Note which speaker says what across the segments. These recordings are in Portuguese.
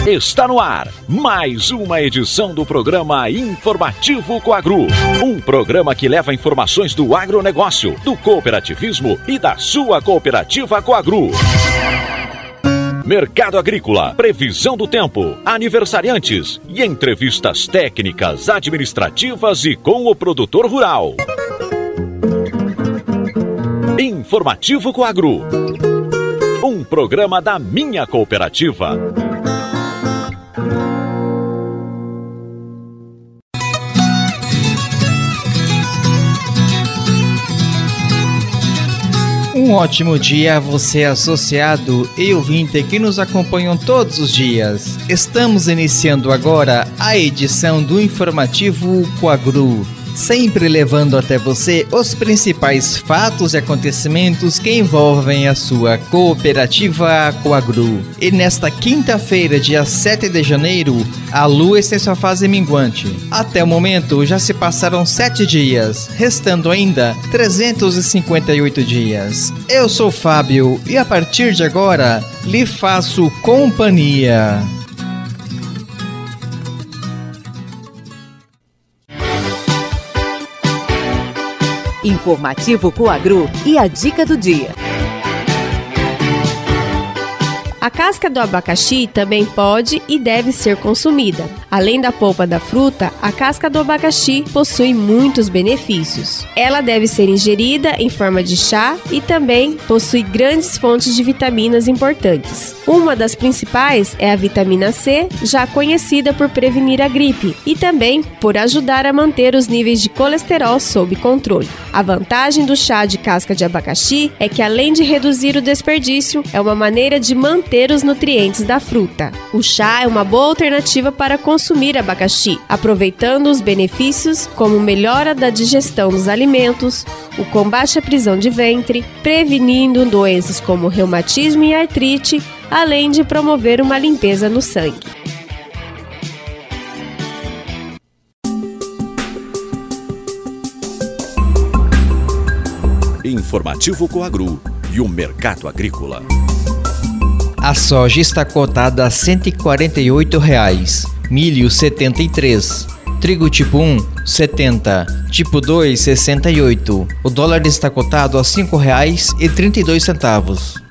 Speaker 1: Está no ar mais uma edição do programa Informativo Coagro. Um programa que leva informações do agronegócio, do cooperativismo e da sua cooperativa Coagro. Mercado agrícola, previsão do tempo, aniversariantes e entrevistas técnicas, administrativas e com o produtor rural. Informativo Coagro. Um programa da minha cooperativa.
Speaker 2: Um ótimo dia a você, associado e ouvinte que nos acompanham todos os dias. Estamos iniciando agora a edição do Informativo Coagro, sempre levando até você os principais fatos e acontecimentos que envolvem a sua cooperativa Coagro. E nesta quinta-feira, dia 7 de janeiro, a lua está em sua fase minguante. Até o momento já se passaram 7 dias, restando ainda 358 dias. Eu sou Fábio e a partir de agora lhe faço companhia.
Speaker 3: Informativo Coagro e a dica do dia. A casca do abacaxi também pode e deve ser consumida. Além da polpa da fruta, a casca do abacaxi possui muitos benefícios. Ela deve ser ingerida em forma de chá e também possui grandes fontes de vitaminas importantes. Uma das principais é a vitamina C, já conhecida por prevenir a gripe e também por ajudar a manter os níveis de colesterol sob controle. A vantagem do chá de casca de abacaxi é que, além de reduzir o desperdício, é uma maneira de manter os nutrientes da fruta. O chá é uma boa alternativa para consumir abacaxi, aproveitando os benefícios como melhora da digestão dos alimentos, o combate à prisão de ventre, prevenindo doenças como reumatismo e artrite, além de promover uma limpeza no sangue.
Speaker 1: Informativo Coagro e o mercado agrícola.
Speaker 2: A soja está cotada a R$ 148,00, milho R$ 73, trigo tipo 1, R$ 70, tipo 2, R$ 68. O dólar está cotado a R$ 5,32.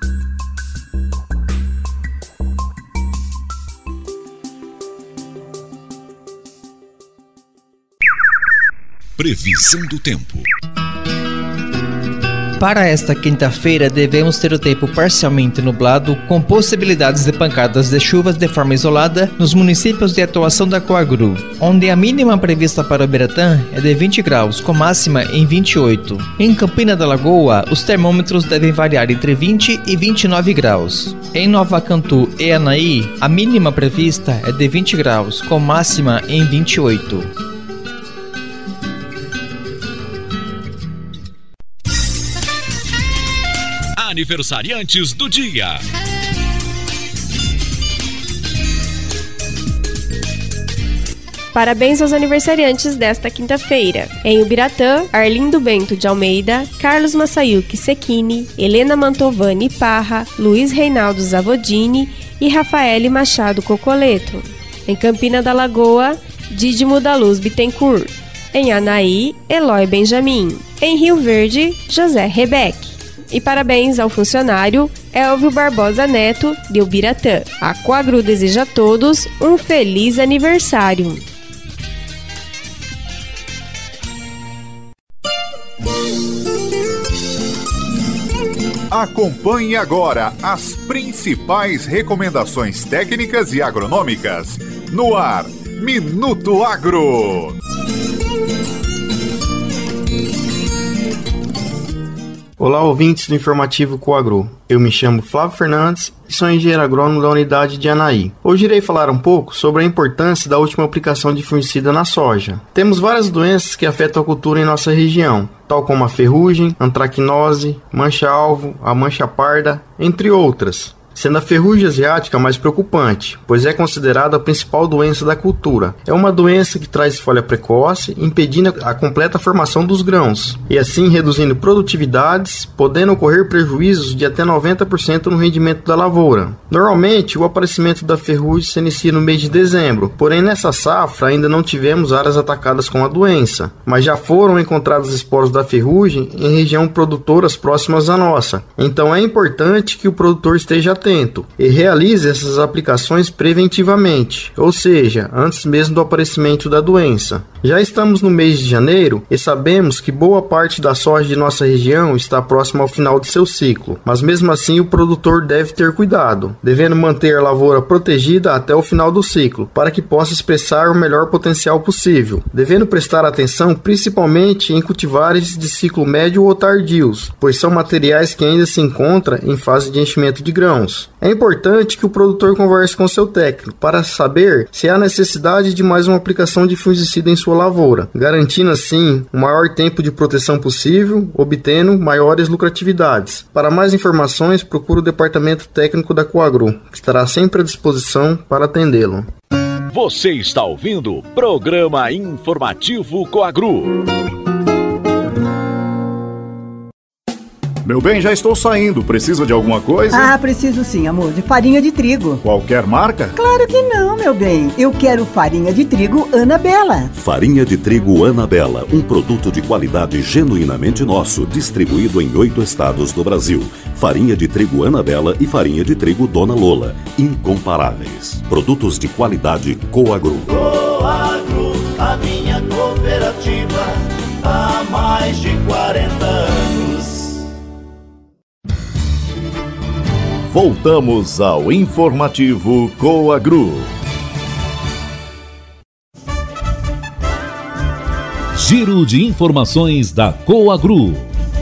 Speaker 1: Previsão do tempo.
Speaker 2: Para esta quinta-feira, devemos ter o tempo parcialmente nublado, com possibilidades de pancadas de chuvas de forma isolada nos municípios de atuação da Coagro, onde a mínima prevista para Ubiratã é de 20 graus, com máxima em 28. Em Campina da Lagoa, os termômetros devem variar entre 20 e 29 graus. Em Nova Cantu e Anaí, a mínima prevista é de 20 graus, com máxima em 28.
Speaker 1: Aniversariantes do dia.
Speaker 3: Parabéns aos aniversariantes desta quinta-feira. Em Ubiratã, Arlindo Bento de Almeida, Carlos Massayuki Secchini, Helena Mantovani Parra, Luiz Reinaldo Zavodini e Rafaele Machado Cocoleto. Em Campina da Lagoa, Dídimo da Luz Bittencourt. Em Anaí, Eloy Benjamin. Em Rio Verde, José Rebeque. E parabéns ao funcionário Elvio Barbosa Neto, de Ubiratã. A Coagro deseja a todos um feliz aniversário.
Speaker 4: Acompanhe agora as principais recomendações técnicas e agronômicas. No ar, Minuto Agro.
Speaker 5: Olá, ouvintes do Informativo Coagro. Eu me chamo Flávio Fernandes e sou engenheiro agrônomo da unidade de Anaí. Hoje irei falar um pouco sobre a importância da última aplicação de fungicida na soja. Temos várias doenças que afetam a cultura em nossa região, tal como a ferrugem, antracnose, mancha-alvo, a mancha parda, entre outras. sendo a ferrugem asiática mais preocupante, pois é considerada a principal doença da cultura. É uma doença que traz folha precoce, impedindo a completa formação dos grãos, e assim reduzindo produtividades, podendo ocorrer prejuízos de até 90% no rendimento da lavoura. Normalmente, o aparecimento da ferrugem se inicia no mês de dezembro, porém nessa safra ainda não tivemos áreas atacadas com a doença, mas já foram encontrados esporos da ferrugem em região produtoras próximas à nossa. Então é importante que o produtor esteja atento e realize essas aplicações preventivamente, ou seja, antes mesmo do aparecimento da doença. Já estamos no mês de janeiro e sabemos que boa parte da soja de nossa região está próxima ao final de seu ciclo, mas mesmo assim o produtor deve ter cuidado, devendo manter a lavoura protegida até o final do ciclo, para que possa expressar o melhor potencial possível, devendo prestar atenção principalmente em cultivares de ciclo médio ou tardios, pois são materiais que ainda se encontram em fase de enchimento de grãos. É importante que o produtor converse com seu técnico para saber se há necessidade de mais uma aplicação de fungicida em sua lavoura, garantindo assim o maior tempo de proteção possível, obtendo maiores lucratividades. Para mais informações, procure o departamento técnico da Coagro, que estará sempre à disposição para atendê-lo.
Speaker 1: Você está ouvindo o Programa Informativo Coagro.
Speaker 4: Meu bem, já estou saindo. Precisa de alguma coisa?
Speaker 6: Ah, preciso sim, amor. De farinha de trigo.
Speaker 4: Qualquer marca?
Speaker 6: Claro que não, meu bem. Eu quero farinha de trigo Anabela.
Speaker 7: Farinha de trigo Anabela, um produto de qualidade genuinamente nosso, distribuído em 8 estados do Brasil. Farinha de trigo Anabela e farinha de trigo Dona Lola, incomparáveis. Produtos de qualidade Coagro.
Speaker 8: Coagro, a minha cooperativa, há mais de 40 anos.
Speaker 4: Voltamos ao informativo Coagro.
Speaker 1: Giro de informações da Coagro.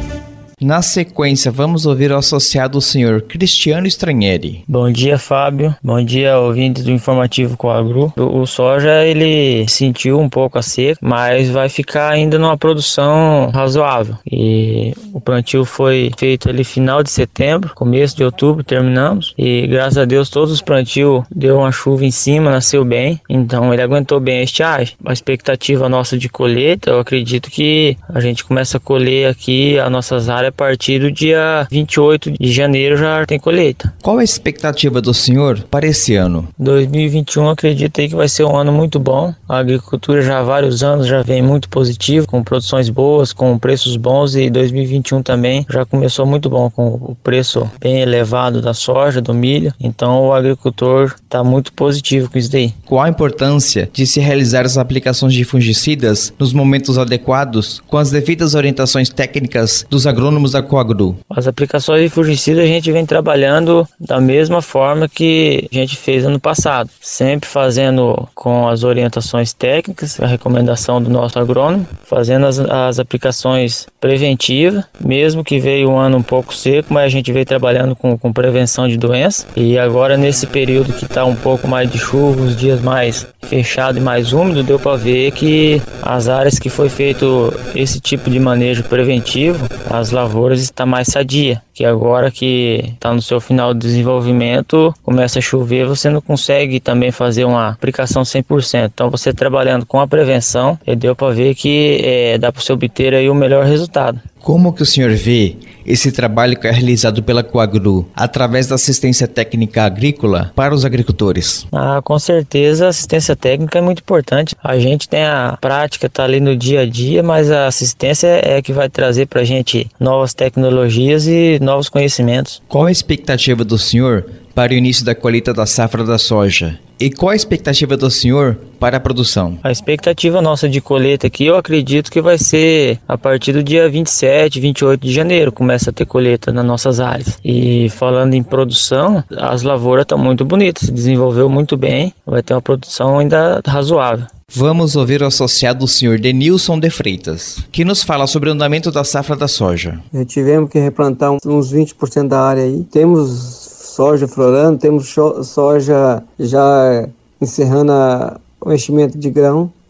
Speaker 2: Na sequência, vamos ouvir o associado, o senhor Cristiano Stranieri.
Speaker 9: Bom dia, Fábio. Bom dia, ouvintes do Informativo Coagro. O soja, ele sentiu um pouco a seca, mas vai ficar ainda numa produção razoável. E o plantio foi feito ali final de setembro, começo de outubro, terminamos. E graças a Deus, todos os plantios deu uma chuva em cima, nasceu bem. Então, ele aguentou bem a estiagem. A expectativa nossa de colheita, eu acredito que a gente começa a colher aqui as nossas áreas a partir do dia 28 de janeiro já tem colheita.
Speaker 2: Qual a expectativa do senhor para esse ano?
Speaker 9: 2021 acredito aí que vai ser um ano muito bom. A agricultura já há vários anos já vem muito positivo, com produções boas, com preços bons, e 2021 também já começou muito bom, com o preço bem elevado da soja, do milho. Então o agricultor está muito positivo com isso daí.
Speaker 2: Qual a importância de se realizar as aplicações de fungicidas nos momentos adequados, com as devidas orientações técnicas dos agrônomos da Coagro?
Speaker 9: As aplicações de fungicida a gente vem trabalhando da mesma forma que a gente fez ano passado, sempre fazendo com as orientações técnicas, a recomendação do nosso agrônomo, fazendo as aplicações preventivas, mesmo que veio um ano um pouco seco, mas a gente veio trabalhando com prevenção de doença. E agora nesse período que está um pouco mais de chuva, os dias mais fechado e mais úmido, deu para ver que as áreas que foi feito esse tipo de manejo preventivo, as lavouras está mais sadia, que agora que está no seu final de desenvolvimento, começa a chover, você não consegue também fazer uma aplicação 100%. Então você trabalhando com a prevenção, deu para ver que dá para você obter aí o melhor resultado.
Speaker 2: Como que o senhor vê esse trabalho que é realizado pela Coagro através da assistência técnica agrícola para os agricultores?
Speaker 9: Com certeza a assistência técnica é muito importante. A gente tem a prática, está ali no dia a dia, mas a assistência é que vai trazer para a gente novas tecnologias e novos conhecimentos.
Speaker 2: Qual a expectativa do senhor para o início da colheita da safra da soja? E qual a expectativa do senhor para a produção?
Speaker 9: A expectativa nossa de colheita aqui, eu acredito que vai ser a partir do dia 27, 28 de janeiro, começa a ter colheita nas nossas áreas. E falando em produção, as lavouras estão muito bonitas, se desenvolveu muito bem, vai ter uma produção ainda razoável.
Speaker 2: Vamos ouvir o associado, o senhor Denilson de Freitas, que nos fala sobre o andamento da safra da soja.
Speaker 10: Tivemos que replantar uns 20% da área aí. Temos soja florando, temos soja já encerrando o enchimento de grão,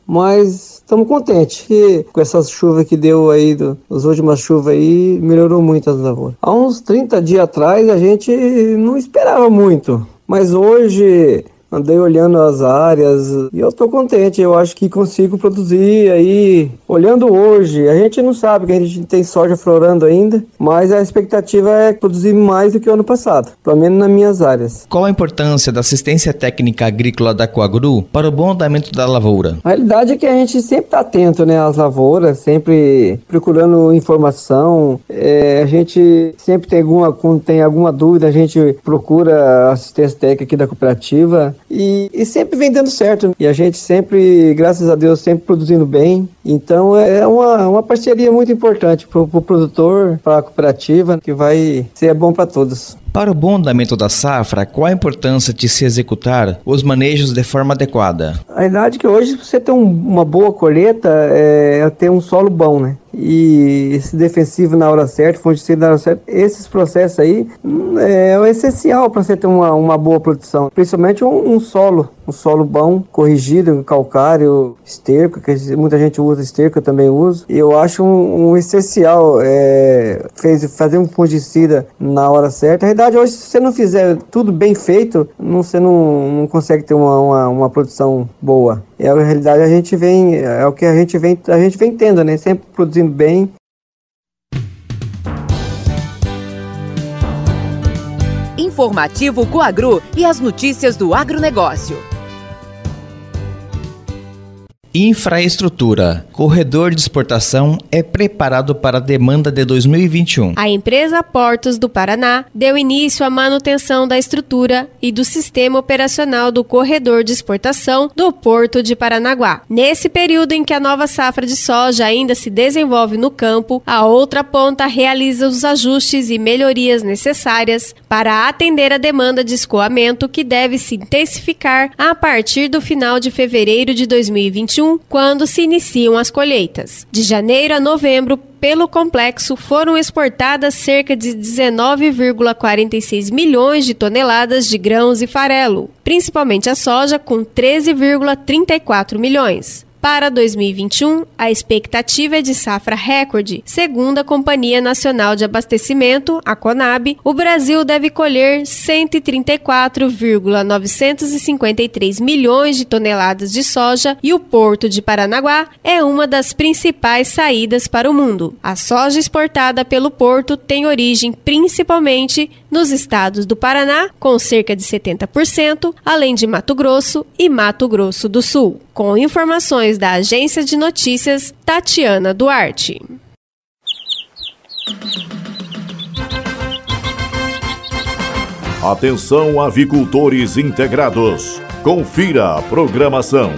Speaker 10: mas estamos contentes que com essas chuvas que deu aí, as últimas chuvas aí, melhorou muito as lavouras. Há uns 30 dias atrás a gente não esperava muito, mas hoje andei olhando as áreas e eu estou contente. Eu acho que consigo produzir aí, olhando hoje. A gente não sabe que a gente tem soja florando ainda, mas a expectativa é produzir mais do que o ano passado, pelo menos nas minhas áreas.
Speaker 2: Qual a importância da assistência técnica agrícola da Coagru para o bom andamento da lavoura?
Speaker 10: A realidade é que a gente sempre está atento, né, às lavouras, sempre procurando informação. A gente sempre quando tem alguma dúvida, a gente procura assistência técnica aqui da cooperativa. E sempre vem dando certo. E a gente sempre, graças a Deus, sempre produzindo bem. Então é uma parceria muito importante para o produtor, para a cooperativa, que vai ser bom para todos.
Speaker 2: Para o bom andamento da safra, qual a importância de se executar os manejos de forma adequada?
Speaker 10: A verdade é que hoje você ter uma boa colheita é ter um solo bom, né? E esse defensivo na hora certa, fungicida na hora certa, esses processos aí é o essencial para você ter uma boa produção. Principalmente um solo bom, corrigido, calcário, esterco, que muita gente usa esterco, eu também uso. E eu acho um essencial fazer um fungicida na hora certa. Na verdade, hoje, se você não fizer tudo bem feito, você não consegue ter uma produção boa. E a realidade é o que a gente vem tendo, né? Sempre produzindo bem.
Speaker 11: Informativo Coagru e as notícias do agronegócio.
Speaker 2: Infraestrutura. Corredor de exportação é preparado para a demanda de 2021.
Speaker 3: A empresa Portos do Paraná deu início à manutenção da estrutura e do sistema operacional do corredor de exportação do Porto de Paranaguá. Nesse período em que a nova safra de soja ainda se desenvolve no campo, a outra ponta realiza os ajustes e melhorias necessárias para atender a demanda de escoamento que deve se intensificar a partir do final de fevereiro de 2021, quando se iniciam as colheitas. De janeiro a novembro, pelo complexo, foram exportadas cerca de 19,46 milhões de toneladas de grãos e farelo, principalmente a soja, com 13,34 milhões. Para 2021, a expectativa é de safra recorde. Segundo a Companhia Nacional de Abastecimento, a Conab, o Brasil deve colher 134,953 milhões de toneladas de soja e o Porto de Paranaguá é uma das principais saídas para o mundo. A soja exportada pelo Porto tem origem principalmente nos estados do Paraná, com cerca de 70%, além de Mato Grosso e Mato Grosso do Sul. Com informações da agência de notícias Tatiana Duarte.
Speaker 1: Atenção, avicultores integrados. Confira a programação.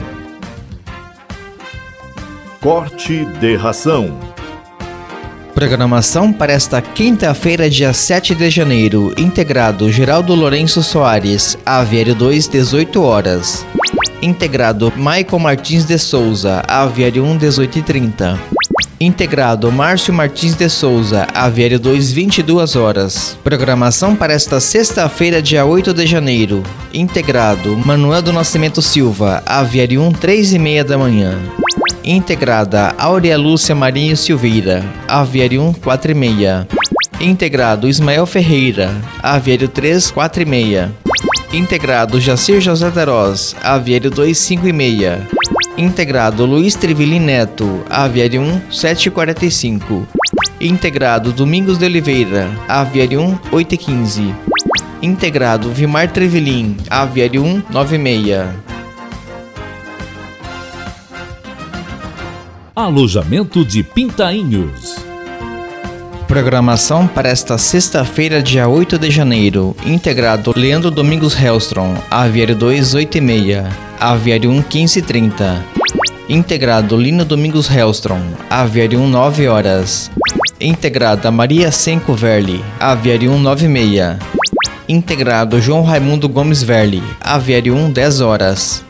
Speaker 1: Corte de ração.
Speaker 2: Programação para esta quinta-feira, dia 7 de janeiro. Integrado Geraldo Lourenço Soares, Aviário 2, 18 horas. Integrado Maicon Martins de Souza, Aviário 1, 18h30. Integrado Márcio Martins de Souza, Aviário 2, 22 horas. Programação para esta sexta-feira, dia 8 de janeiro. Integrado Manuel do Nascimento Silva, Aviário 1, 3h30 da manhã. Integrada Áurea Lúcia Marinho Silveira, Aviário 1, 4h30. Integrado Ismael Ferreira, Aviário 3, 4h30. Integrado Jacir José Daroz, Aviário 2, 5h30. Integrado Luiz Trivilin Neto, Aviário 1, 7h45. Integrado Domingos de Oliveira, Aviário 1, 8h15. Integrado Vimar Trivilin, Aviário 1, 9h30.
Speaker 1: Alojamento de Pintainhos.
Speaker 2: Programação para esta sexta-feira, dia 8 de janeiro. Integrado Leandro Domingos Hellstrom, Aviário 2, 8h30. Aviário 1, 15h30. Integrado Lino Domingos Hellstrom, Aviário 1, 9 horas. Integrada Maria Senco Verli, Aviário 1, 9h30. Integrado João Raimundo Gomes Verli, Aviário 1, 10 horas.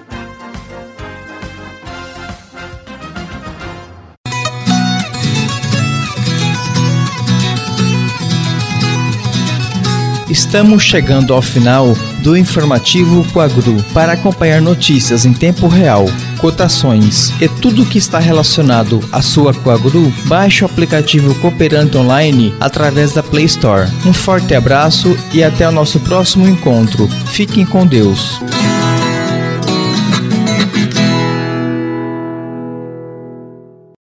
Speaker 2: Estamos chegando ao final do informativo Coagru. Para acompanhar notícias em tempo real, cotações e tudo que está relacionado à sua Coagru, baixe o aplicativo Cooperante Online através da Play Store. Um forte abraço e até o nosso próximo encontro. Fiquem com Deus.